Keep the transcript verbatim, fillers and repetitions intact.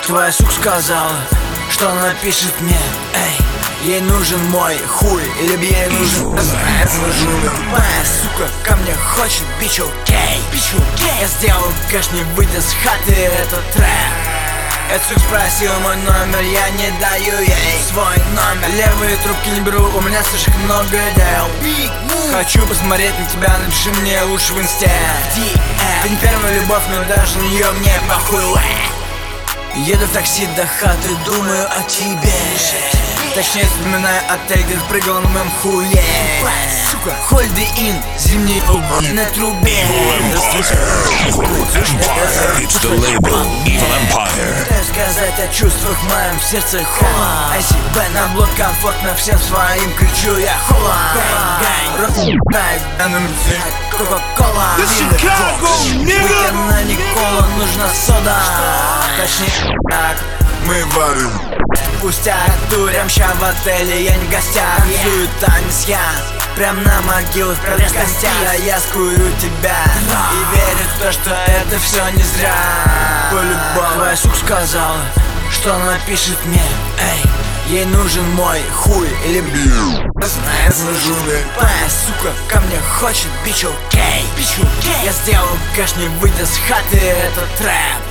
Твоя сука сказала, что она напишет мне. Эй, ей нужен мой хуй, либо ей нужен тупая сука ко мне хочет, бич окей, бич окей. Я сделал кэш, не выйдя с хаты, это трэп. Эта сука спросила мой номер, я не даю ей свой номер. Левые трубки не беру, у меня слишком много дел. Хочу посмотреть на тебя, напиши мне лучше в инсте. Ты не первая любовь, но даже на нее мне похуй. Еду в такси до хаты, думаю о тебе. Точнее, вспоминаю отель, где прыгал на моем хуе. Сука, хольды ин, зимний погоди на трубе. It's the label Evil Empire. Пытаюсь сказать о чувствах в моем сердце холод. А себе на блок комфортно, всем своим кричу я холод. Кока-кола, на Никола нужна сода. Точнее, так мы варим. Спустя турямща в отеле, я не в гостях. Танцую танец я, прям на могилах в костях. А я скую тебя и верю в то, что это все не зря. По-любому твоя сука сказала, что она напишет мне. Эй, ей нужен мой хуй или знает нужен. Твоя сука ко мне хочет, бич окей, бич окей. Я сделал кэш, не выйдя с хаты, это трэп.